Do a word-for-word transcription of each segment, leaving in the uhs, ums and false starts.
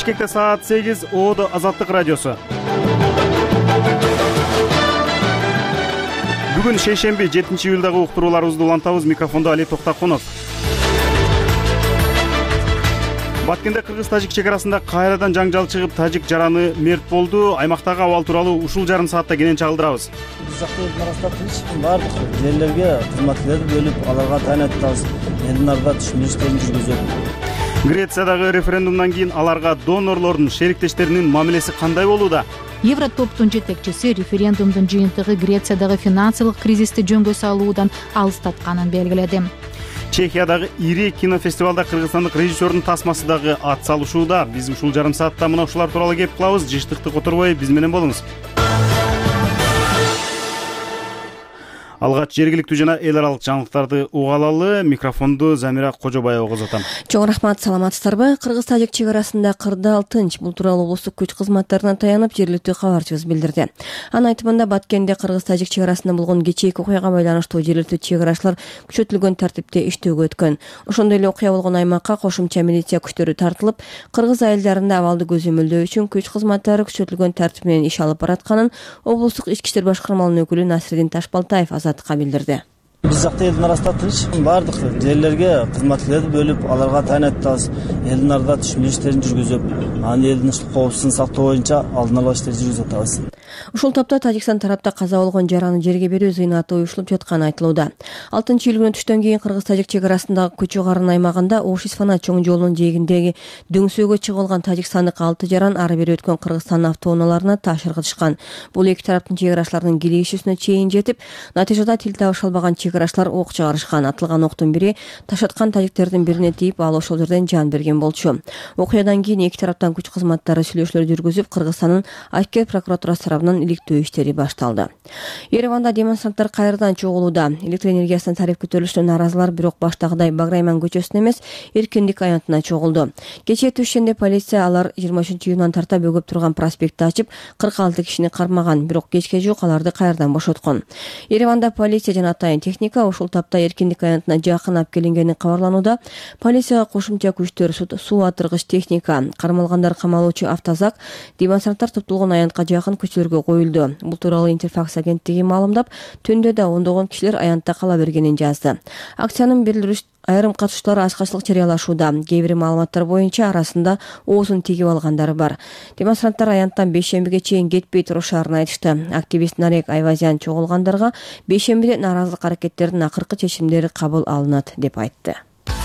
Бишкекте саат сегиз, Оодо Азаттык радиосу. Бүгүн шейшемби жетинчи июлдагы уктурууларыбызды улантабыз. Микрофондо Али Токтакунов. Баткенде кыргыз-тажик чек арасында кайрадан жаңжал чыгып, тажик жараны мерт болду. Аймактагы абал тууралуу ушул жарым саатта кенен чагылдырабыз. Биз жакта арасында тынч бардык жерлерге кызматкерлерди бөлүп, аларга таянаттабыз. Элдин ардында түшүндүрүштөрүн жүргүзөт. Грециядагы референдумдан кийин аларга донорлордун, шериктештеринин мамилеси кандай болууда? Евротоптун жетекчиси референдумдун жыйынтыгы Грециядағы финансылык кризисти жөнгө салуудан алыстатканын белгиледи. Чехиядагы ири кинофестивалда кыргызстандык режиссердун тасмасы дагы ат салышууда. Биз ушул жарым саатта мына ушулар тууралуу кеп кылабыз. Жыштыкты которбой биз менен болуңуз. Алгач жергиликтүү жана эл аралык жаңылыктарды угалалы. Микрофонду Замира Кожобаева козотом. Чоң рахмат, саламатсыздарбы? Кыргыз-тажик чек арасында кырдаал тынч. Бул тууралуу облустук күч кызматтарына таянып, жергиликтүү кабарчыбыз билдирди. Анын айтымында Баткенде кыргыз-тажик чек арасында болгон кечээки окуяга байланыштуу жергиликтүү чек арачылар күчөтүлгөн тартипте иштөөгө өткөн. Ошондой эле окуя болгон аймакка кошумча милиция күчтөрү тартылып, кыргыз айылдарында абалды көзөмөлдөө үчүн күч кызматтары күчөтүлгөн тартип менен иш алып баратканын облустук ички иштер башкармалыгынын өкүлү Насирдин Ташбалтаев Азаттыкка билдирди. Биз жакта элдин арасында тынч бардык жерлерге кызматкерлерди бөлүп, аларга таянаттабыз. Элдин ардында түшүндүрүү иштерин жүргүзөп, анын элдин коопсуздугун сактоо боюнча алдын ала иштер жүргүзүп атабыз. Ушул топто Тажикстан тарапта каза болгон жараны жерге берүү зыйнаты уюшулуп жатканы айтылууда. алтынчы июль күнү түштөн кийин кыргыз-тажик чек арасындагы Көчө Карын аймагында Ош-Исфана чоң жолунун жээгиндеги дөңсөөгө чыгып алган тажикстандык алты жаран ары бери өткөн Кыргызстандын автоунааларына таш ыргытышкан. Бул эки тараптын чек арачыларынын кийлешүүсүнө чейин жетип, натыйжада тил табыша албаган чек арачылар ок чыгарышкан. Атылган октун бири ташаткан тажиктердин бирине тийип, ал ошол жерден жан берген болчу. Окуядан кийин эки тараптан күч кызматтары сүйлөшүүлөр жүргүзүп, Кыргызстандын Ашкер прокуратурасы тарабынан иликтөө иштери башталды. Ереванда демонстранттар кайрадан чогулууда. Электр энергиясынын тариф көтөрүлүшүнө нааразылар бирок баштагыдай Баграйман көчөсүнө эмес, Эркиндик аянтына чогулду. Кечээ түшүндө полиция алар жыйырма үчүнчү июндан тарта бөгөп турган проспектти ачып, кырк алты кишини кармаган, бирок кечке жуук аларды кайрадан бошоткон. Ереванда полиция жана атайын техника ушул тапта Эркиндик аянтына жакын алып келингени кабарланууда. Полицияга кошумча күчтөр, суу атыргыч техника, кармалгандар камалуучу автозак демонстранттар топтолгон аянтка жакын көчөлөргө коюлду. Бул тууралуу Интерфакс агенттиги маалымдап, түндө да ондогон кишилер аянтта кала бергенин жазды. Акциянын берилиш айрым катышуулары ачкачылык жарыялашууда. Кээ бир маалыматтар боюнча арасында оозун тигип алгандары бар. Демонстранттар аянттан бейшембиге чейин кетпей турушарын айтышты. Активист Нарек Айвазян чогулгандарга бейшембиде нааразылык аракеттердин акыркы чечимдери кабыл алынат деп айтты.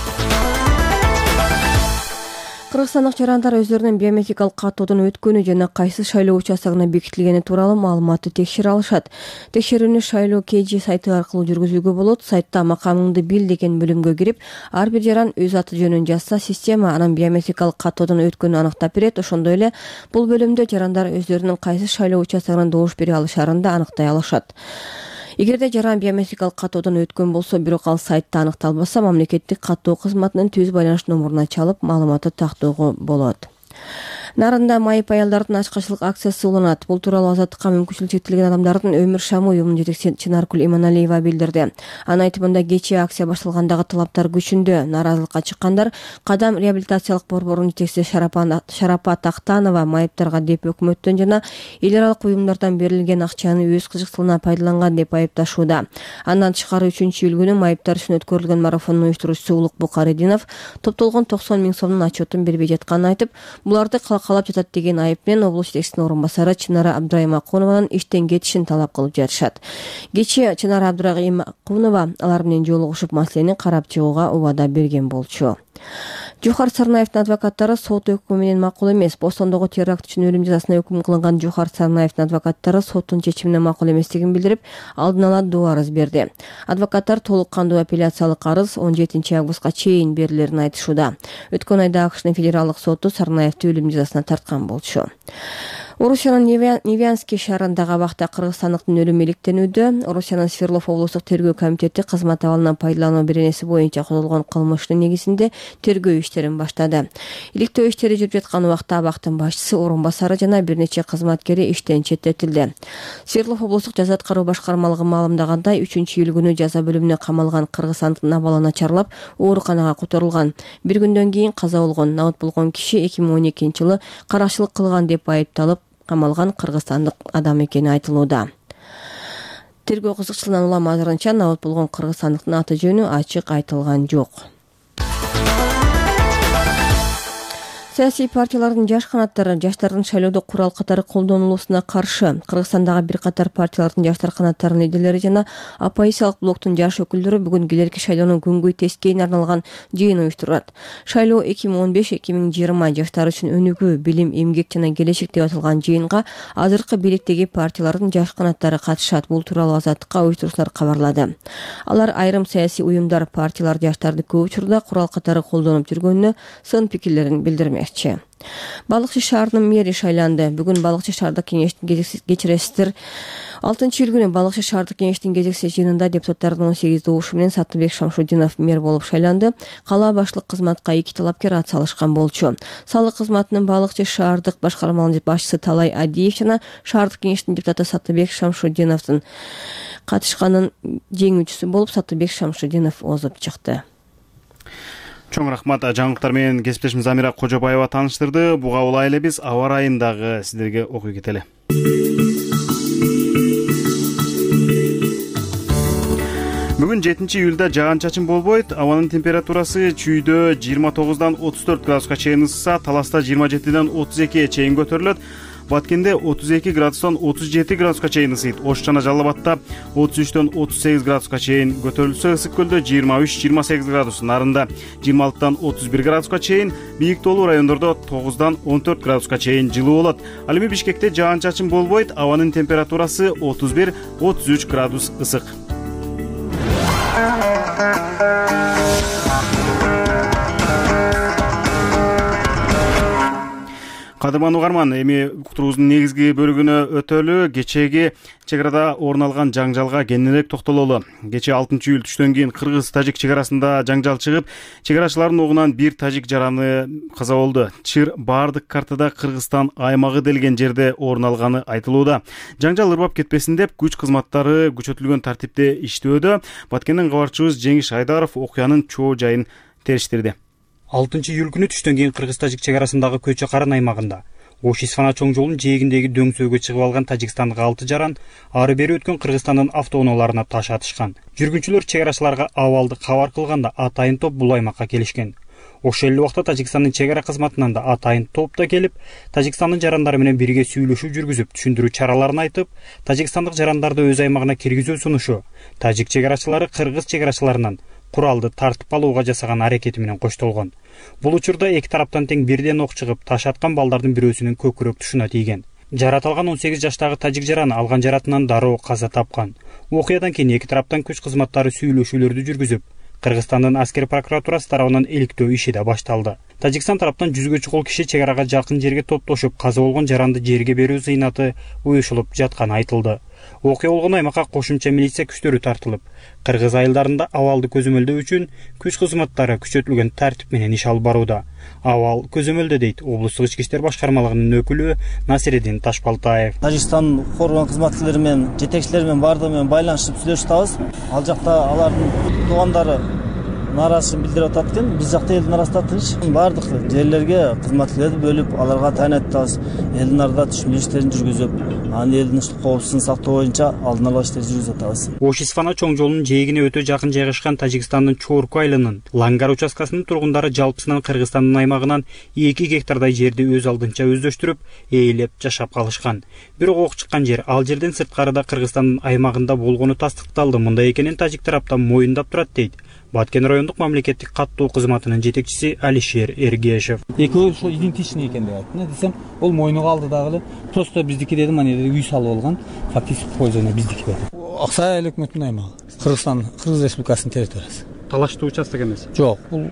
Кыргызстандык жарандар өздөрүнүн биометрикалык каттоодон өткөнү жана кайсы шайлоо участогуна бекитилгени тууралуу маалыматты текшере алышат. Текшерүүнү шайлоо кж сайты аркылуу жүргүзүүгө болот. Сайтта макамыңды бил деген бөлүмгө кирип, ар бир жаран өз аты жөнүн жазса, система анын биометрикалык каттоодон өткөнүн аныктап берет. Ошондой эле бул бөлүмдө жарандар өздөрүнүн кайсы шайлоо участогуна добуш бере алышарын да аныктай алышат. Эгерде жаран биометрикалык каттоодон өткөн болсо, бирок ал сайтта аныкталбаса, мамлекеттик каттоо кызматынын түз байланыш номуруна чалып, маалыматты тактоого болот. Нарында майып аялдардын ачкачылык акциясы уланат. Бул тууралуу Азаттыкка мүмкүнчүлүгү чектелген адамдардын өмүр шамы уюмунун жетекчиси Чынаркүл Иманалиева билдирди. Анын айтымында кечээ акция башталгандагы талаптар күчүндө. Нааразылыкка чыккандар Кадам реабилитациялык борборунун жетекчиси Шарапат Актанова майыптарга деп өкмөттөн жана эл аралык уюмдардан берилген акчаны өз кызыксыздыгына пайдаланган деп айыпташууда. Андан тышкары үчүнчү июль күнү майыптар үчүн өткөрүлгөн марафондун уюштуруучусу Улук Букаридинов топтолгон токсон миң сомдун отчетун бербей жатканын айтып, буларды калап жатат деген айып менен облус жетекчисинин орун басары Чынара Абдрайымакунованын иштен кетишин талап кылып жатышат. Кечээ Чынара Абдрайымакунова алар менен жолугушуп маселени карап чыгууга убада берген болчу. Жухар Сарнаевдин адвокаттары сот өкмү менен макул эмес. Бостондогу теракт үчүн өлүм жазасына өкүм кылынган Жухар Сарнаевдин адвокаттары соттун чечимине макул эместигин билдирип, алдын ала доо арыз берди. Адвокаттар толук кандуу апелляциялык арыз он жетинчи августка чейин берилерин айтышууда. Өткөн айда АКШнын федералдык соту Сарнаевди өлүм жазасына тарткан болчу. Орусиянын Невянский шаарындагы абакта кыргызстандыктын өлүмү иликтенүүдө. Орусиянын Свердлов облустук тергөө комитети кызмат абалынан пайдалануу беренеси боюнча козголгон кылмыштын негизинде тергөө иштерин баштады. Иликтөө иштери жүрүп жаткан убакта абактын башчысы, орун басары жана бир нече кызматкери иштен четтетилди. Свердлов облустук жаза аткаруу башкармалыгы маалымдагандай, үчүнчү июль күнү жаза бөлүмүнө камалган кыргызстандыктын абалы начарлап, ооруканага которулган. Бир күндөн кийин каза болгон. Наут болгон киши эки миң он экинчи жылы каракчылык кылган деп айыпталып камалган кыргызстандык адам экени айтылууда. Тергөө кызыкчылыгынан улам азырынча наут болгон кыргызстандыктын аты жөнү ачык айтылган жок. Саясий партиялардын жаш канаттары жаштардын шайлоодо курал катары колдонулуусуна каршы. Кыргызстандагы бир катар партиялардын жаштар канаттарынын лидерлери жана оппозициялык блоктун жаш өкүлдөрү бүгүн келерки шайлоонун күнгөй тескейине арналган жыйын уюштурат. Шайлоо эки миң он беш эки миң жыйырма жаштар үчүн өнүгүү, билим, эмгек жана келечек деп аталган жыйынга азыркы бийликтеги партиялардын жаш канаттары катышат. Бул тууралуу Азаттыкка уюштуруучулар кабарлады. Алар айрым саясий уюмдар партиялар жаштарды көп учурда курал катары колдонуп жүргөнүнө сын пикирлерин билдирмек. Балыкчы шаарынын мэри шайланды. Бүгүн Балыкчы шаардык кеңештин кечиресиздер. алтынчы июль күнү Балыкчы шаардык кеңештин кезекси жыйынында депутаттардын он сегиз добушу менен Саттыбек Шамшудинов мэр болуп шайланды. Кала башлык кызматка эки талапкер ат салышкан болчу. Салык кызматынын Балыкчы шаардык башкармалыгынын башчысы Талай Адиев жана шаардык кеңештин депутаты Саттыбек Шамшудиновдун катышканын жеңүүчүсү болуп Саттыбек Шамшудинов озуп чыкты. Чоң рахмат. Жаңылыктар менен кесиптешим Замира Кожобаева тааныштырды. Буга улай эле биз аба ырайындагы сиздерге окуй кетели. Бүгүн жетинчи июлда жаан-чачын болбойт. Абанын температурасы чүйдө жыйырма тогуздан отуз төрт градуска чейин ысса, Таласта жыйырма жетиден отуз экиге чейин көтөрүлөт. Баткенде отуз эки градустан отуз жети градуска чейин ысыйт. Ош жана Жалал Абадта отуз үчтөн отуз сегиз градуска чейин көтөрүлсө, Ысык көлдө жыйырма үч жыйырма сегиз градус, Нарында жыйырма алтыдан отуз бир градуска чейин, бийик тоолуу райондордо тогуздан он төрт градуска чейин жылуу болот. Ал эми Бишкекте жаан-чачын болбойт. Абанын температурасы отуз бир отуз үч градус ысык. Кадырман угарман, эми уктуруубуздун негизги бөлүгүнө өтөлү. Кечеги чек арада орун алган жаңжалга кененирээк токтололу. Кечээ алтынчы июль түштөн кийин кыргыз-тажик чек арасында жаңжал чыгып, чек арачылардын огунан бир тажик жараны каза болду. Чыр баардык картада Кыргызстан аймагы делген жерде орун алганы айтылууда. Жаңжал ырбап кетпесин деп күч кызматтары күчөтүлгөн тартипте иштөөдө. Баткенден кабарчыбыз Жеңиш Айдаров окуянын чоо жайын териштирди. алтынчы июль күнү түштөн кийин кыргыз-тажик чек арасындагы Көчө Карын аймагында Ош-Исфана чоң жолунун жээгиндеги дөңсөөгө чыгып алган тажикстандык алты жаран ары бери өткөн Кыргызстандын автоунааларына таш атышкан. Жүргүнчүлөр чек арачыларга абалды кабар кылганда атайын топ бул аймакка келишкен. Ошол эле убакта Тажикстандын чек ара кызматынан да атайын топ да келип, Тажикстандын жарандары менен бирге сүйлөшүү жүргүзүп, түшүндүрүү чараларын айтып, тажикстандык жарандарды өз аймагына киргизүү сунушу тажик чек арачылары кыргыз чек арачыларынан куралды тартып алууга жасаган аракети менен коштолгон. Бул учурда эки тараптан тең бирден ок чыгып, таш аткан балдардын бирөөсүнүн көкүрөк тушуна тийген. Жаратылган он сегиз жаштагы тажик жараны алган жаратынан дароо каза тапкан. Окуядан кийин эки тараптан күч кызматтары сүйлөшүүлөрдү жүргүзүп, Кыргызстандын аскер прокуратурасы тарабынан иликтөө иши да башталды. Тажикстан тараптан жүзгө чукул киши чек арага жакын жерге топтошуп, каза болгон жаранды жерге берүү зыйнаты уюшулуп жатканы айтылды. Окуя болгон аймакка кошумча милиция күчтөрү тартылып, кыргыз айылдарында абалды көзөмөлдөө үчүн күч кызматтары күчөтүлгөн тартип менен иш алып барууда. Абал көзөмөлдө дейт облустук ички иштер башкармалыгынын өкүлү Насиреддин Ташбалтаев. Тажикстан коргон кызматкерлери менен, жетекчилери менен баардыгы менен байланышып сүйлөшүп атабыз. Ал жакта алардын туугандары нааразычылыгын билдирип атат экен. Биз жакта элдин арасында тынч. Баардык жерлерге кызматкерлерди бөлүп, аларга таянып атабыз. Элдин арада түшүнүү иштерин жүргүзүп, анын элдин коопсуздугун сактоо боюнча алдын ала иштер жүргүзүп атабыз. Ош-Исфана чоң жолунун жээгине өтө жакын жайгашкан Тажикстандын Чорку айылынын Лангар участкасынын тургундары жалпысынан Кыргызстандын аймагынан эки гектардай жерди өз алдынча өздөштүрүп, ээлеп жашап калышкан. Бирок ок чыккан жер, ал жерден сырткарыда Кыргызстандын аймагында болгону тастыкталды. Мындай экенин тажик тараптан моюндап турат дейт Баткен райондук мамлекеттик каттоо кызматынын жетекчиси Алишер Эргешев. Экөө ошо идентичный экен деп айттым. Десем, ол моюнуга алды дагы эле просто биздики дедим, аны үй салып алган. Фактически пользование биздики деп. Аксай өкмөтүнүн аймагы. Кыргызстан, Кыргыз Республикасынын территориясы. Талаштуу участок эмес. Жок, бул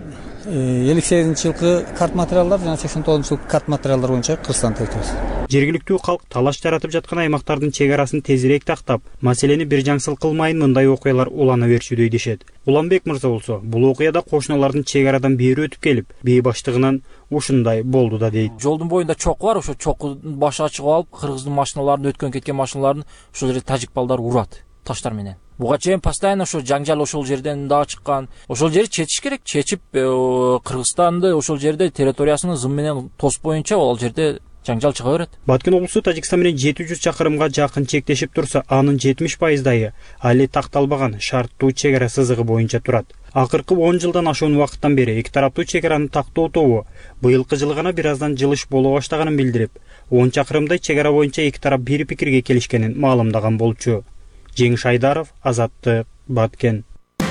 элүү сегизинчи жылкы карт материалдар жана сексен тогузунчу жылкы карт материалдар боюнча Кыргызстан территориясы. Жергиликтүү калк талаш жаратып жаткан аймактардын чек арасын тезирээк тактап, маселени бир жаңсыл кылмайын мындай окуялар улана берчүдөй дешет. Уланбек мырза болсо, бул окуяда кошуналардын чек арадан бери өтүп келип, бээ баштыгынан ушундай болду да дейт. Жолдун боюнда чокку бар, ошо чоккунун башы чыгып алып, кыргыздын машиналарын өткөн кеткен машиналарын ошол жерде тажик балдар урат таштар менен. Буга чейин постоянно ошо жаңжал ошол жерден дагы чыккан. Ошол жерди чечиш керек. Чечип Кыргызстанды ошол жерде территориясынын зым менен тос боюнча ал жерде жаңжал чыга берет. Баткен облусу Тажикстан менен жети жүз чакырымга жакын чектешип турса, анын жетимиш пайыздайы али такталбаган шарттуу чек ара сызыгы боюнча турат. Акыркы он жылдан ашуун убакыттан бери эки тараптуу чек араны тактоо тобу быйылкы жылы гана бир аздан жылыш боло баштаганын билдирип, он чакырымдай чек ара боюнча эки тарап бир пикирге келишкенин маалымдаган болчу. Жеңиш Айдаров, Азаттык, Баткен.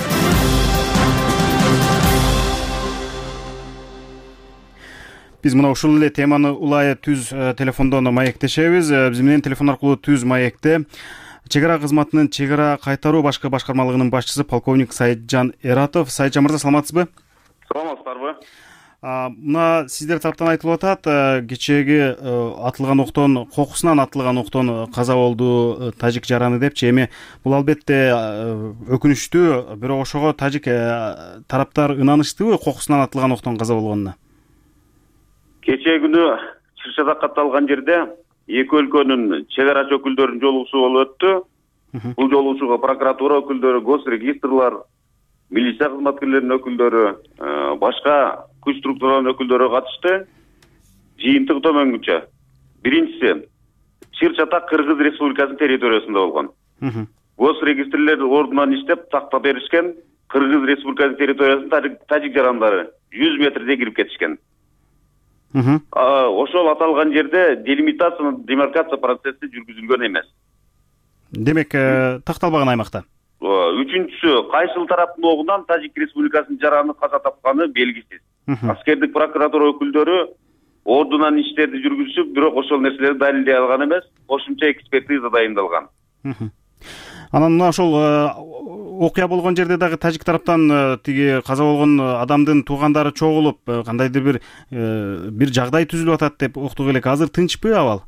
Биз мына ушул эле теманы улай түз телефондон маектешебиз. Биз менен телефон аркылуу түз маекте чек ара кызматынын чек ара кайтаруу башкы башкармалыгынын башчысы полковник Саитжан Эратов. Саитжан мырза, саламатсызбы? Саламатсыздарбы? Мына сиздер тараптан айтылып атат, кечеги атылган октон, кокусунан атылган октон каза болду тажик жараны депчи. Эми бул албетте өкүнүчтүү, бирок ошого тажик тараптар ынанычтыбы кокусунан атылган октон каза болгонуна? Кече күнү Чырчада катталган жерде эки өлкөнүн чек ара өкүлдөрүнүн жолугушуу болуп өттү. Бул жолугушууга прокуратура өкүлдөрү, госрегистрлар, милиция кызматкерлеринин өкүлдөрү, башка күч структураларынын өкүлдөрү катышты. Жыйынтык төмөнгүчө. Биринчиси, Чырчата Кыргыз Республикасынын территориясында болгон. Госрегистрлер ордунан иштеп такта беришкен. Кыргыз Республикасынын территориясына тажик жарандары жүз метрде кирип кетишкен. Ошол аталган жерде делимитация, демаркация процесси жүргүзүлгөн эмес. Демек, такталбаган аймакта. Үчүнчүсү, кайсыл тараптын огунан Тажик Республикасынын жараны каза тапканы белгисиз. Аскердик прокуратура өкүлдөрү ордунан иштерди жүргүзүп, бирок ошол нерселерди далилдей алган эмес, кошумча экспертиза дайындалган. Анан мына ошол окуя болгон жерде дагы тажик тараптан тиги каза болгон адамдын туугандары чогулуп, кандайдыр бир бир жагдай түзүлүп атат деп уктук элек. Азыр тынчпы абал?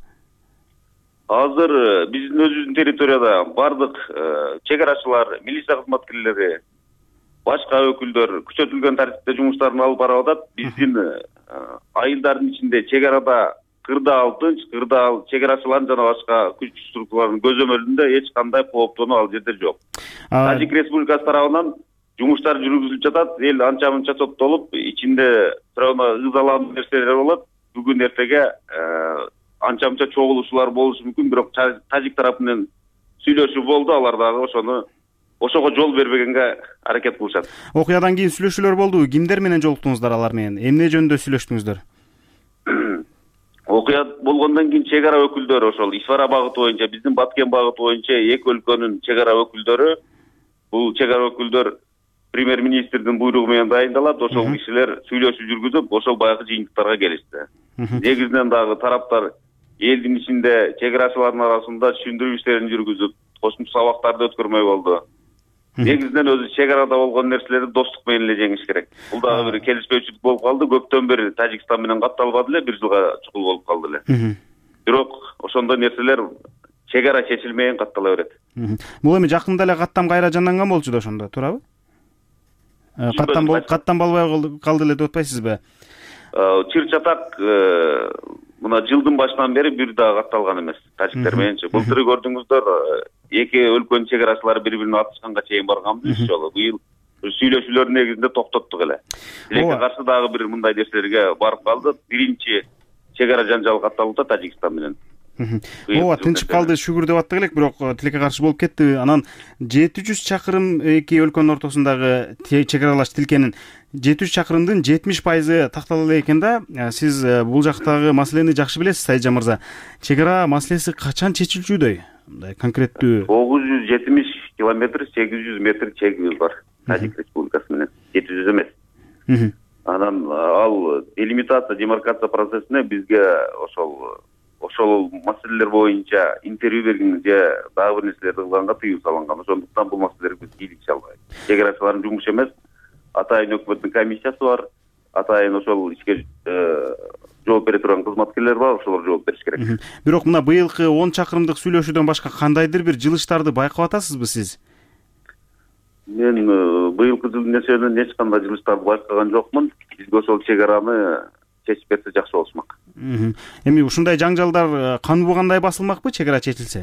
Азыр биздин өзүбүздүн территорияда бардык чек арачылар, милиция кызматкерлери, башка өкүлдөр күчөтүлгөн тартипте жумуштарын алып барып атат. Биздин айылдардын ичинде чек арада кырдаал тынч, кырдаал чек арачылардын жана башка күч структураларынын көзөмөлүндө эч кандай кооптонуу ал жерде жок. Тажик Республикасы тарабынан жумуштар жүргүзүлүп жатат. Эл анча мынча топтолуп, ичинде сырана ызалануу нерселер болот. Бүгүн эртеге анча мынча чогулушуулар болушу мүмкүн, бирок тажик тарапы менен сүйлөшүү болду. Алар дагы ошону ошого жол бербегенге аракет кылышат. Окуядан кийин сүйлөшүүлөр болду. Кимдер менен жолуктуңуздар алар менен? Эмне жөнүндө сүйлөштүңүздөр? Окуя болгондон кийин чек ара өкүлдөрү, ошол Ишвара багыты боюнча, биздин Баткен багыты боюнча эки өлкөнүн чек ара өкүлдөрү, бул чек ара өкүлдөр премьер-министрдин буйругу менен дайындалат. Ошол кишилер сүйлөшүү жүргүзүп, ошол баягы жыйынтыктарга келишти. Негизинен дагы тараптар элдин ичинде чек арачылардын арасында түшүндүрүү иштерин жүргүзүп, кошумча сабактарды өткөрмөй болду. Негизинен өзү чек арада болгон нерселерди достук менен эле жеңиш керек. Бул дагы бир келишпөөчүлүк болуп калды. Көптөн бери Тажикстан менен катталбады эле, бир жылга чукул болуп калды эле. Бирок ошондой нерселер чек ара чечилмейин каттала берет. Бул эми жакында эле каттам кайра жанданган болчу да, ошондо туурабы? Каттам болуп, каттам болбой калды эле деп атпайсызбы? Чырчатак мына жылдын башынан бери бир дагы катталган эмес. Тажиктер мененчи. Былтыр көрдүңүздөр, эки өлкөнүн чек арачылары бири-бирине атышканга чейин барганбыз үч жолу. Быйыл сүйлөшүүлөр негизинде токтоттук эле. Тилекке каршы дагы бир мындай нерселерге барып калды. Биринчи чек ара жанжалы катталды Тажикстан менен. Ооба, тынчып калды, шүгүр деп аттык элек, бирок тилекке каршы болуп кетти. Анан жети жүз чакырым эки өлкөнүн ортосундагы чек аралаш тилкенин жети жүз чакырымдын жетимиш пайызы тактала элек экен да. Сиз бул жактагы маселени жакшы билесиз, Сайжан мырза. Чек ара маселеси качан чечилчүдөй? Мындай конкреттүү тогуз жүз жетимиш километр, сегиз жүз метр чегибиз бар Тажик Республикасы менен. жети жүз эмес. Анан ал делимитация, демаркация процессине бизге ошол ошол маселелер боюнча интервью берген же дагы бир нерселерди кылганга тыюу салынган. Ошондуктан бул маселелерге биз кийликчи албайбыз. Чек арачылардын жумушу эмес, атайын өкмөттүн комиссиясы бар. атайын ошол ишке жооп бере турган кызматкерлер бар, ошолор жооп бериш керек. Бирок мына быйылкы он чакырымдык сүйлөшүүдөн башка кандайдыр бир жылыштарды байкап атасызбы сиз? Мен быйылкы жылдын эч кандай жылыштарды байкаган жокмун. Бизге ошол чек араны чечип берсе жакшы болушмак. Эми ушундай жаңжалдар каны бугандай басылмакпы чек ара чечилсе?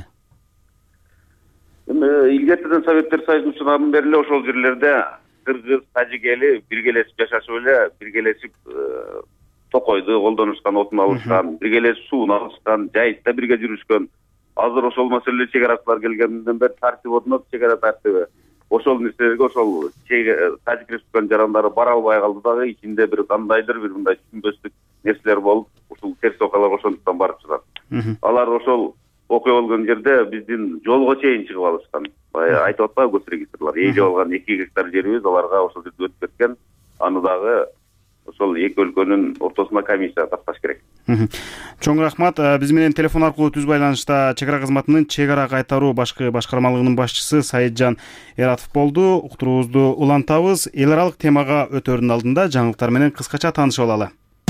Эми илгертеден Советтер Союзунан бери эле ошол жерлерде кыргыз, тажик эли биргелешип жашашып эле, биргелешип токойду колдонушкан, отун алышкан, биргелешип суун алышкан, жайытта бирге жүрүшкөн. Азыр ошол маселе чек арачылар келгенден бери тартип отунат, чек ара тартибы. Ошол нерселерге ошол Тажик Республиканын жарандары бара албай калды дагы, ичинде бир кандайдыр бир мындай түшүнбөстүк нерселер болуп, ушул терс окуялар ошондуктан барып чыгат. Алар ошол окуя болгон жерде биздин жолго чейин чыгып алышкан. Баягы айтып атпайбы госрегистрлар, ээлеп алган эки гектар жерибиз аларга ошол жерде өтүп кеткен. Аны дагы ошол эки өлкөнүн ортосуна комиссия тапкаш керек. Чоң рахмат. Биз менен телефон аркылуу түз байланышта чек ара кызматынын чек ара кайтаруу башкы башкармалыгынын башчысы Саиджан Эратов болду. Уктуруубузду улантабыз. Эл аралык темага өтөрдүн алдында жаңылыктар менен кыскача таанышып алалы.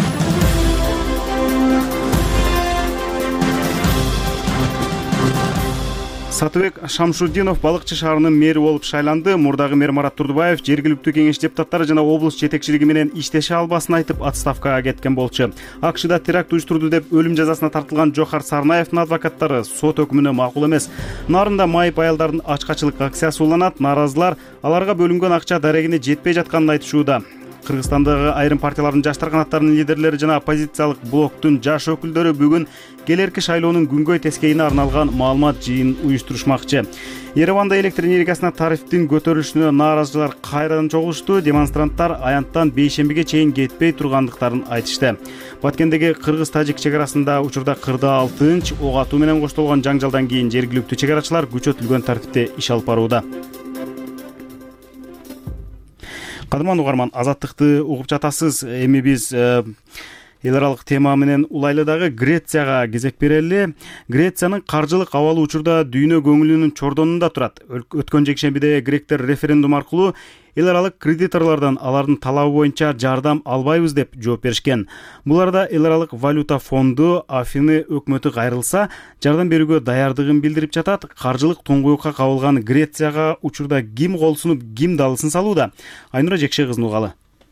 Сатыбек Шамшудинов Балыкчы шаарынын мэри болуп шайланды. Мурдагы мэр Марат Турдубаев жергиликтүү кеңеш депутаттары жана облус жетекчилиги менен иштеше албасын айтып отставкага кеткен болчу. АКШда теракт уюштурду деп өлүм жазасына тартылган Жохар Сарнаевдин адвокаттары сот өкүмүнө макул эмес. Нарында майып аялдардын ачкачылык акциясы уланат. Нааразылар аларга бөлүнгөн акча дарегине жетпей жатканын айтышууда. Кыргызстандагы айрым партиялардын жаштар канаттарынын лидерлери жана оппозициялык блоктун жаш өкүлдөрү бүгүн келерки шайлоонун күнгөй тескейине арналган маалымат жыйын уюштурушмакчы. Ереванда электр энергиясына тарифтин көтөрүлүшүнө нааразычылар кайрадан чогулушту. Демонстранттар аянттан бейшембиге чейин кетпей тургандыктарын айтышты. Баткендеги кыргыз-тажик чек арасында учурда кырда алты инч ок атуу менен коштолгон жаңжалдан кийин жергиликтүү чек арачылар күчөтүлгөн тартипте иш алып барууда. Кадырман угарман, азаттыкты угуп жатасыз. Эми биз эл аралык тема менен улайлы дагы Грецияга кезек берели. Грециянын каржылык абалы учурда дүйнө көңүлүнүн чордонунда турат. Өткөн жекшембиде гректер референдум аркылуу эл аралык кредиторлордон алардын талабы боюнча жардам албайбыз деп жооп беришкен. Буларда эл аралык валюта фонду Афины өкмөтү кайрылса, жардам берүүгө даярдыгын билдирип жатат. Каржылык туңгуюкка кабылган Грецияга учурда ким кол сунуп, ким далысын салууда? Айнура Жекше кызын угалы.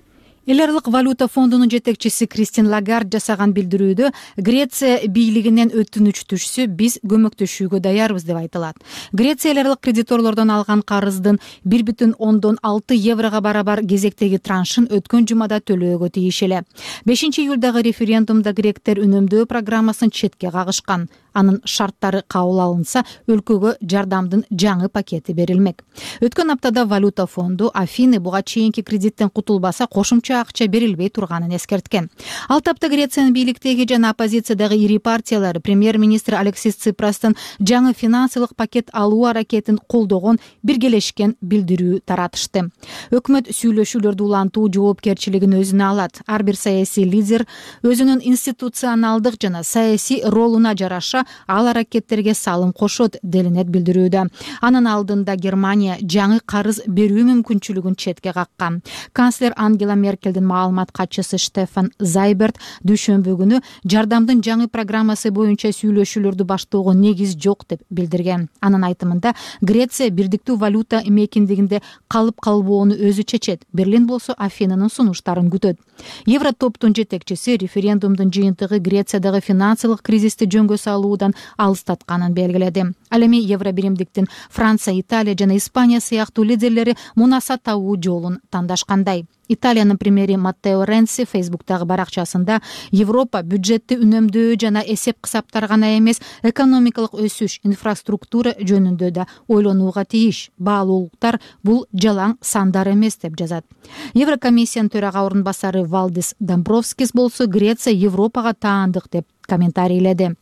Эл аралык валюта фондунун жетекчиси Кристин Лагард жасаган билдирүүдө Греция бийлигинен өтүнүч түшсө биз көмөктөшүүгө даярбыз деп айтылат. Греция эл аралык кредиторлордон алган карыздын бир бүтүн ондон алты еврого барабар кезектеги траншын өткөн жумада төлөөгө тийиш эле. бешинчи июлдагы референдумда гректер үнөмдөө программасын четке кагышкан. Анын шарттары кабыл алынса, өлкөгө жардамдын жаңы пакети берилмек. Өткөн аптада валюта фонду Афины буга чейинки кредиттен кутулбаса кошумча акча берилбей турганын эскерткен. Ал тапта Грециянын бийликтеги жана оппозициядагы ири партиялары премьер-министр Алексис Ципрастын жаңы финансылык пакет алуу аракетин колдогон биргелешкен билдирүү таратышты. Өкмөт сүйлөшүүлөрдү улантуу жоопкерчилигин өзүнө алат. Ар бир саясий лидер өзүнүн институционалдык жана саясий ролуна жараша ал аракеттерге салым кошот делинет билдирүүдө. Анын алдында Германия жаңы карыз берүү мүмкүнчүлүгүн четке каккан. Канцлер Ангела Меркелдин маалымат катчысы Штефан Зайберт дүйшөмбү күнү жардамдын жаңы программасы боюнча сүйлөшүүлөрдү баштоого негиз жок деп билдирген. Анын айтымында Греция бирдиктүү валюта мекендигинде калып калбоону өзү чечет. Берлин болсо Афинанын сунуштарын күтөт. Евротоптун жетекчиси референдумдун жыйынтыгы Грециядагы финансылык кризисти жөнгө салуудан алыстатканын белгиледи. Ал эми евробиримдиктин Франция, Италия жана Испания сыяктуу лидерлери мунаса табуу жолун тандашкандай. Италиянын премьери Маттео Ренци Фейсбуктагы баракчасында Европа бюджетти үнөмдөө жана эсеп кысаптар гана эмес, экономикалык өсүш, инфраструктура жөнүндө да ойлонууга тийиш. Баалуулуктар бул жалаң сандар эмес деп жазат. Еврокомиссиянын төрага орун басары Валдис Домбровскис болсо Греция Европага таандык деп комментарийледи.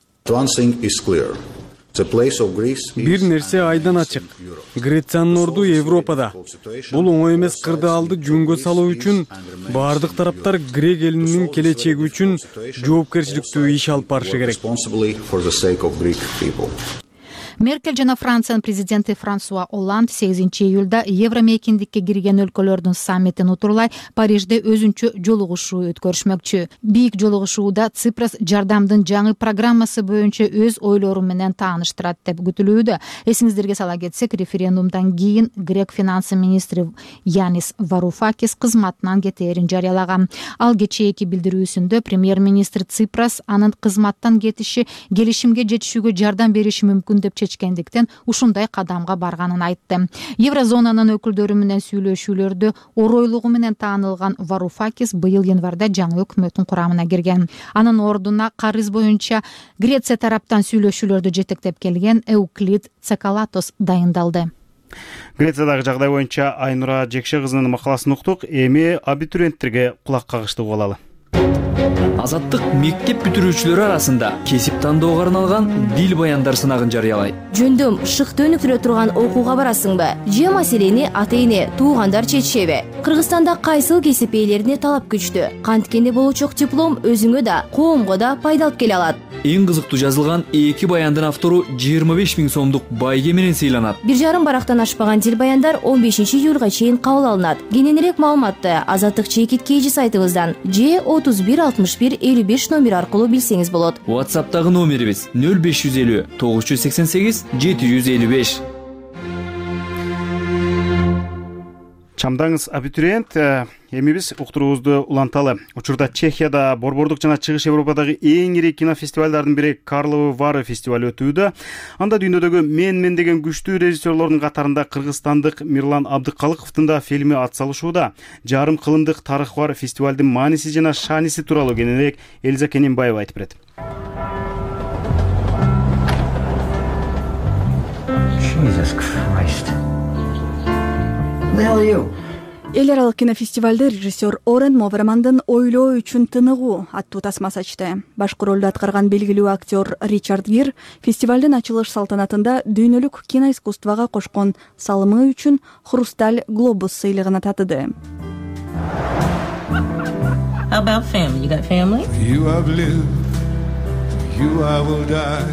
Бир нерсе айдан ачык. Грециянын орду Европада. Бул оңой эмес кырды алды жөнгө салуу үчүн баардык тараптар грек элинин келечеги үчүн жоопкерчиликтүү иш алып барышы керек. Меркель жана Франциянын президенти Франсуа Олланд сегизинчи июлда Евромейкиндикке кирген өлкөлөрдүн саммитин утурлай Парижде өзүнчө жолугушуу өткөрүшмөкчү. Бийик жолугушууда Ципрас жардамдын жаңы программасы боюнча өз ойлору менен тааныштырат деп күтүлүүдө. Эсиңиздерге сала кетсек, референдумдан кийин грек финансы министри Янис Варуфакис кызматынан кетээрин жарыялаган. Ал кечээки билдирүүсүндө премьер-министр Ципрас анын кызматтан кетиши келишимге жетишүүгө жардам бериши мүмкүн деп чечкендиктен ушундай кадамга барганын айтты. Еврозонанын өкүлдөрү менен сүйлөшүүлөрдө оройлугу менен таанылган Варуфакис быйыл январда жаңы өкмөттүн курамына кирген. Анын ордуна карыз боюнча Греция тараптан сүйлөшүүлөрдү жетектеп келген Эуклид Цекалатос дайындалды. Грециядагы жагдай боюнча Айнура Жекше кызынын макаласын уктук. Эми абитуриенттерге кулак кагыштуу болалы. Азаттык мектеп бүтүрүүчүлөрү арасында кесип тандоого арналган дил баяндар сынагын жарыялайт. Жөндөм шыкты өнүктүрө турган окууга барасыңбы? Же маселени ата-эне, туугандар чечишеби? Кыргызстанда кайсыл кесип ээлерине талап күчтүү? Канткенде болочок диплом өзүңө да, коомго да пайда алып келе алат. Эң кызыктуу жазылган эки баяндын автору жыйырма беш миң сомдук байге менен сыйланат. Бир жарым барактан ашпаган дил баяндар он бешинчи июлга чейин кабыл алынат. Кененирээк маалыматты Азаттык чекит кейжи сайтыбыздан же отуз бир алтымыш бир элүү беш номер аркылуу билсеңиз болот. WhatsApp'тагы номерибиз нөл беш жүз элүү тогуз жүз сексен сегиз жети жүз элүү беш. Чамдаңыз абитуриент, эми биз уктуруубузду уланталы. Учурда Чехияда борбордук жана чыгыш Европадагы эң ири кинофестивалдардын бири Карловы Вары фестиваль өтүүдө. Анда дүйнөдөгү мен-мен деген күчтүү режиссерлордун катарында кыргызстандык Мирлан Абдыкалыковдун да фильми атсалышууда. Жарым кылымдык тарыхы бар фестивалдын мааниси жана шааниси тууралуу кененирээк Элиза Кененбаева айтып берет. Jesus Christ. Эл аралык кинофестивалды режиссер Орен Мовермандын «Ойлоо үчүн тыныгуу» аттуу тасмасы ачты. Башкы ролду аткарган белгилүү актер Ричард Гир фестивалдын ачылыш салтанатында дүйнөлүк киноискусствого кошкон салымы үчүн Хрусталь глобус сыйлыгына татыды. How about family? You got family? You have lived, you I will die.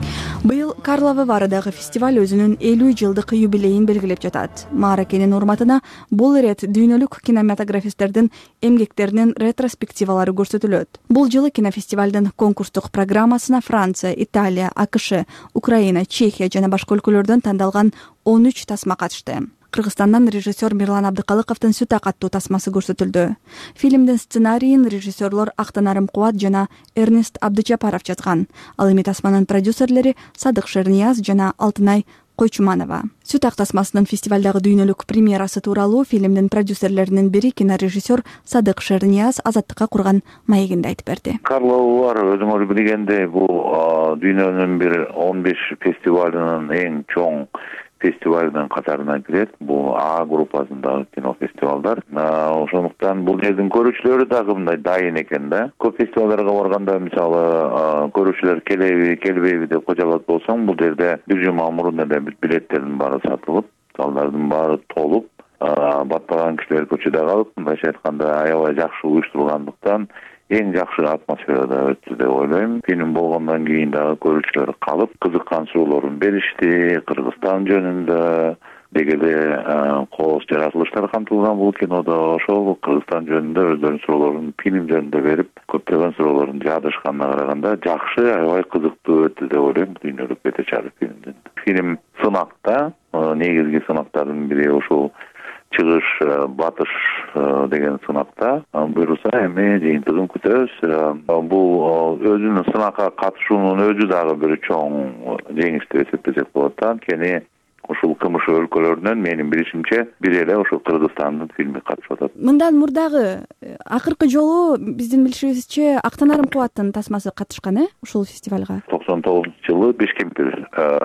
Быйыл Карловы Варыдагы фестиваль өзүнүн элүү жылдык юбилейин белгилеп жатат. Мааракенин урматына бул ирет дүйнөлүк кинематографисттердин эмгектеринин ретроспективалары көрсөтүлөт. Бул жылы кинофестивалдын конкурстук программасына Франция, Италия, АКШ, Украина, Чехия жана башка өлкөлөрдөн тандалган он үч тасма катышты. Кыргызстандан режиссер Мирлан Абдыкалыковдун «Сүт ак» аттуу тасмасы көрсөтүлдү. Фильмдин сценарийин режиссерлор Актанарым Кубат жана Эрнест Абдыжапаров жазган. Ал эми тасманын продюсерлери Садык Шернияз жана Алтынай Койчуманова. «Сүт ак» тасмасынын фестивалдагы дүйнөлүк премьерасы тууралуу фильмдин продюсерлеринин бири кинорежиссер Садык Шернияз Азаттыкка курган маегинде айтып берди. Карловы Вары өзүңөр билгендей бул дүйнөнүн бир он беш фестивалынын эң чоң фестивалдын катарына кирет. Бул А группасындагы кинофестивалдар. Ошондуктан бул жердин көрүүчүлөрү дагы мындай дайын экен да. Көп фестивалдарга барганда мисалы көрүүчүлөр келеби, келбейби деп кожолот болсоң, бул жерде бир жума мурун эле билеттердин баары сатылып, залдардын баары толуп, батпаган кишилер көчөдө калып, мындайча айтканда аябай жакшы уюштурулгандыктан эң жакшы атмосферада өттү деп ойлойм. Фильм болгондон кийин дагы көрүүчүлөр калып, кызыккан суроолорун беришти. Кыргызстан жөнүндө деги эле кооз жаратылыштар камтылган бул кинодо. Ошол Кыргызстан жөнүндө өздөрүнүн суроолорун фильм жөнүндө берип, көптөгөн суроолорун жаадышканына караганда жакшы, аябай кызыктуу өттү деп ойлойм. Дүйнөлүк бете чарып фильмдин. Фильм сынакта, негизги сынактардын бири ушул чыгыш батыш деген сынакта буюрса эми жыйынтыгын күтөбүз. Бул өзүнүн сынакка катышуунун өзү дагы бир чоң жеңиш деп эсептесек болот. Анткени ушул КМШ өлкөлөрүнөн менин билишимче бир эле ошол Кыргызстандын фильми катышып атат. Мындан мурдагы акыркы жолу биздин билишибизче Актанарым Кубаттын тасмасы катышкан, э, ушул фестивалга. токсон тогузунчу жылы Бешкемпир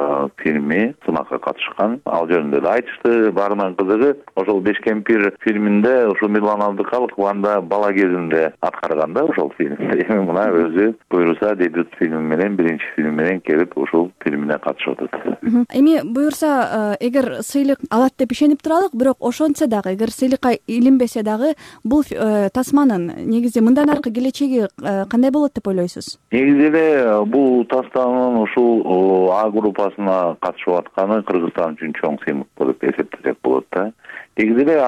фильми сынакка катышкан. Ал жөнүндө да айтышты. Баарынан кызыгы ошол Бешкемпир фильминде ушул Мирлан Абдыкалыков анда бала кезинде аткарган да ошол фильмде. Эми мына өзү буюрса дебют фильми менен, биринчи фильми менен келип ушул фильмине катышып атат. Эми буюрса дагы эгер сыйлык алат деп ишенип туралык, бирок ошентсе дагы, эгер сыйлыкка илинбесе дагы бул тасманын негизи мындан аркы келечеги кандай болот деп ойлойсуз? Негизи эле бул тасманын ушул А группасына катышып атканы Кыргызстан үчүн чоң сыймык болуп эсептелсек болот да. Негизи эле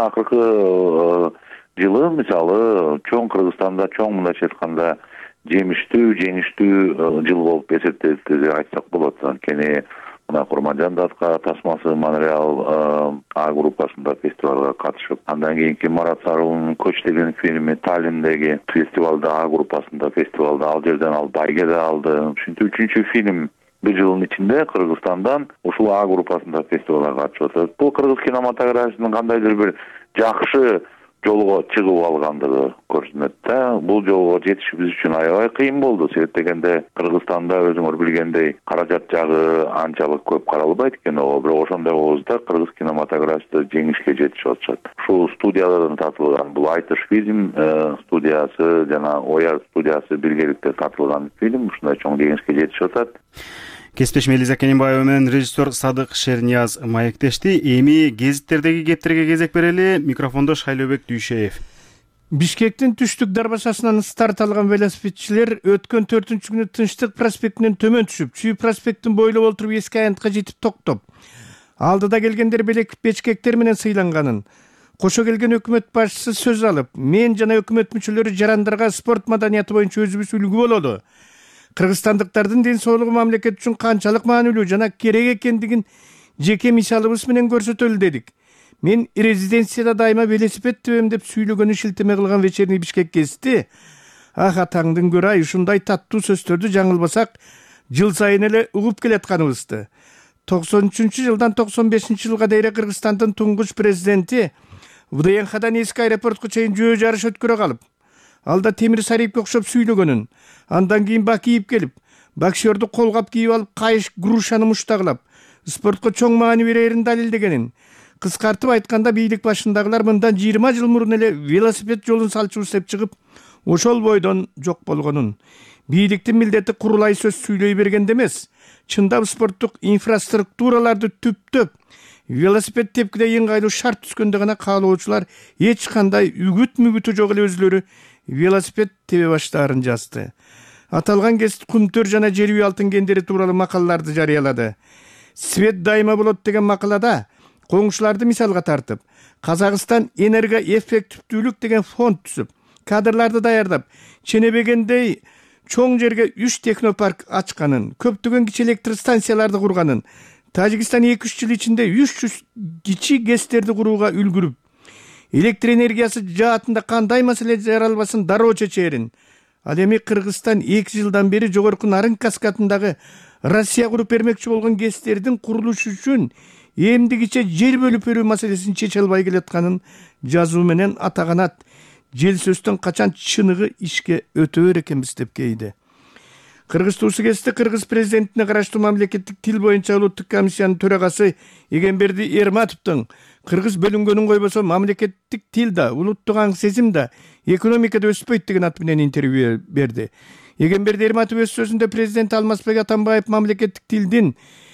акыркы жылы мисалы чоң Кыргызстанда чоң мындайча айтканда жемиштүү, жеңиштүү жыл болуп эсептелет деп айтсак болот. Анткени мына Курманжан Датка тасмасы Монреал А группасында фестивалга катышып, андан кийинки Марат Сарыловдун Көч деген фильми Таллиндеги фестивалда А группасында фестивалда ал жерден ал байгеде алды. Ушинтип үчүнчү фильм бир жылдын ичинде Кыргызстандан ушул А группасында фестивалга катышып атат. Бул кыргыз кинематографисинин кандайдыр бир жакшы жолго чыгып алгандыгы көрсөтөт да. Бул жолго жетиш биз үчүн аябай кыйын болду. Себеп дегенде Кыргызстанда өзүңөр билгендей каражат жагы анчалык көп каралбайт экен, бирок ошондой болсо кыргыз кинематографисти жеңишке жетишип атышат. Ушул студиядан тартылган бул Айтыш фильм студиясы жана Ояр студиясы биргеликте тартылган фильм ушундай чоң жеңишке жетишип атат. Кесиптеш Мелиза Кененбаева менен режиссер Садык Шернияз маектешти. Эми гезиттердеги кептерге кезек берели. Микрофондо Шайлообек Дүйшеев. Бишкектин түштүк дарбашасынан старт алган велосипедчилер өткөн төртүнчү күнү Тынчтык проспектинен төмөн түшүп, Чүй проспектин бойлоп олтуруп эски аянтка жетип токтоп, алдыда келгендер белек печкектер менен сыйланганын, кошо келген өкмөт башчысы сөз алып, мен жана өкмөт мүчөлөрү жарандарга спорт маданияты боюнча өзүбүз үлгү бололу, кыргызстандыктардын ден соолугу мамлекет үчүн канчалык маанилүү жана керек экендигин жеке мисалыбыз менен көрсөтөлү дедик. Мен резиденцияда дайыма велосипед тебем деп сүйлөгөнү шилтеме кылган вечерний Бишкек гезити ах атаңдын көрө ай ушундай таттуу сөздөрдү жаңылбасак жыл сайын эле угуп келатканыбызды. токсон үчүнчү жылдан токсон бешинчи жылга дейре Кыргызстандын туңгуч президенти ВДНХдан эски аэропортко чейин жөө жарыш өткөрө калып, алда Темир Сариевке окшоп сүйлөгөнүн, андан кийин бак кийип келип, боксерду колгап кийип алып, кайыш грушаны муштагылап, спортко чоң маани берерин далилдегенин, кыскартып айтканда бийлик башындагылар мындан жыйырма жыл мурун эле велосипед жолун салчубуз деп чыгып, ошол бойдон жок болгонун, бийликтин милдети курулай сөз сүйлөй бергенде эмес, чындап спорттук инфраструктураларды түптөп, велосипед тепкиде ыңгайлуу шарт түскөндө гана каалоочулар эч кандай үгүт мүгүтү жок эле өзүлөрү велосипед тебе баштаарын жазды. Аталган гезит Кумтөр жана жер үй алтын кендери тууралуу макалаларды жарыялады. Свет дайыма болот деген макалада коңшуларды мисалга тартып, Казакстан энергоэффективдүүлүк деген фонд түзүп, кадрларды даярдап, ченебегендей чоң жерге үч технопарк ачканын, көптөгөн кичи электр станцияларды курганын, Тажикстан эки үч жыл ичинде үч жүз кичи гэстерди курууга үлгүрүп, электр энергиясы жаатында кандай маселе жаралбасын дароо чечерин. Ал эми Кыргызстан эки жылдан бери жогорку Нарын каскадындагы Россия куруп бермекчи болгон гэстердин курулушу үчүн эмдигиче жер бөлүп берүү маселесин чече албай келатканын жазуу менен атаганат. Жел сөздөн качан чыныгы ишке өтөөр экенбиз деп кейди. Кыргыз туусу гезити Кыргыз президентине караштуу мамлекеттик тил боюнча улуттук комиссиянын төрагасы Эгемберди Эрматовдун кыргыз бөлүнгөнүн койбосо мамлекеттик тил да, улуттук аң сезим да экономикада өспөйт деген ат менен интервью берди. Эгемберди Эрматов өз сөзүндө президент Алмазбек Атамбаев мамлекеттик тилдин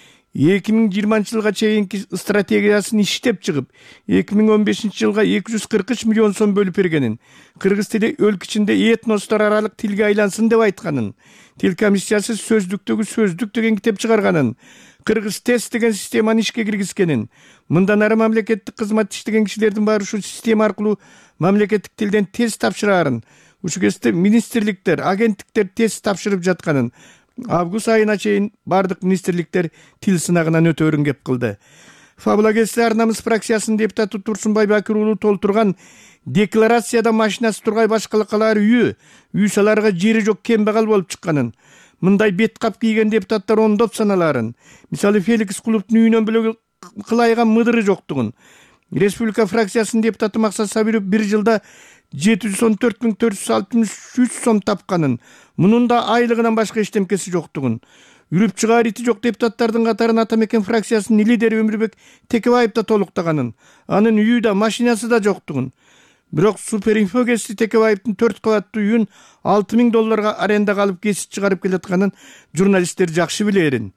эки миң жыйырманчы жылга чейинки стратегиясын иштеп чыгып, эки миң он бешинчи жылга эки жүз кырк үч миллион сом бөлүп бергенин, кыргыз тили өлкө ичинде этностор аралык тилге айлансын деп айтканын, тил комиссиясы сөздүктөгү сөздүк деген китеп чыгарганын, Кыргыз тест деген системаны ишке киргизгенин, мындан ары мамлекеттик кызмат иштеген кишилердин баары ушул система аркылуу мамлекеттик тилден тест тапшыраарын, ушул кезде министрликтер, агенттиктер тест тапшырып жатканын, август айына чейин бардык министрликтер тил сынагынан өтөөрүн кеп кылды. Фабула гезити Ар намыс фракциясынын депутаты Турсунбай Бакир уулу толтурган декларацияда машинасы тургай башкалакалар үйү, үй саларга жери жок кембагал болуп чыкканын, мындай бет кап кийген депутаттар ондоп саналарын, мисалы Феликс Кулуптун үйүнөн бөлөк кылайган мыдыры жоктугун, республика фракциясынын депутаты Максат Сабиров бир жылда жети жүз он төрт миң төрт жүз алтымыш үч сом тапканын, мунун да айлыгынан башка эчтемкеси жоктугун, үрүп чыгаар ити жок депутаттардын катарын Атамекен фракциясынын лидери Өмүрбек Текебаев да толуктаганын, анын үйү да, машинасы да жоктугун. Бирок Суперинфо гезити Текебаевдин төрт кабаттуу үйүн алты миң долларга арендага алып кесип чыгарып келатканын журналисттер жакшы билерин.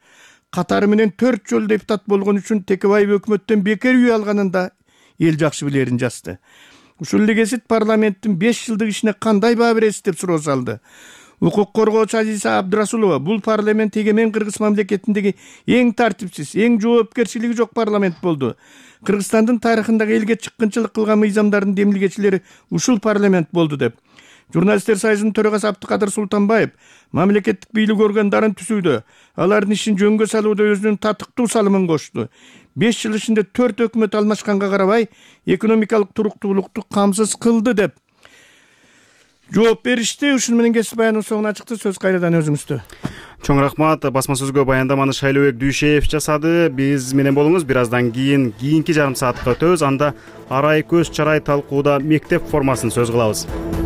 катары менен төрт жолу депутат болгон үчүн Текебаев өкмөттөн бекер үй алганын да эл жакшы билерин жазды. Ушул эле кезит парламенттин беш жылдык ишине кандай баа бересиз деп суроо салды. Укук коргоочу Азиза Абдрасулова бул парламент эгемен Кыргыз мамлекетиндеги эң тартипсиз, эң жоопкерчилиги жок парламент болду. Кыргызстандын тарыхындагы элге чыккынчылык кылган мыйзамдардын демилгечилери ушул парламент болду деп. Журналисттер союзунун төрагасы Абдыкадыр Султанбаев мамлекеттик бийлик органдарын түзүүдө, алардын ишин жөнгө салууда өзүнүн татыктуу салымын кошту. беш жыл ичинде төрт өкмөт алмашканга карабай, экономикалык туруктуулукту камсыз кылды деп жооп беришти. Ушуну менен кесип баянын соңуна чыкты. Сөз кайрадан өзүңүздө. Чоң рахмат. Басма сөзгө баяндаманы Шайлообек Дүйшеев жасады. Биз менен болуңуз. Бир аздан кийин кийинки жарым саатка өтөбүз. Анда арай көз чарай талкууда мектеп формасын сөз кылабыз.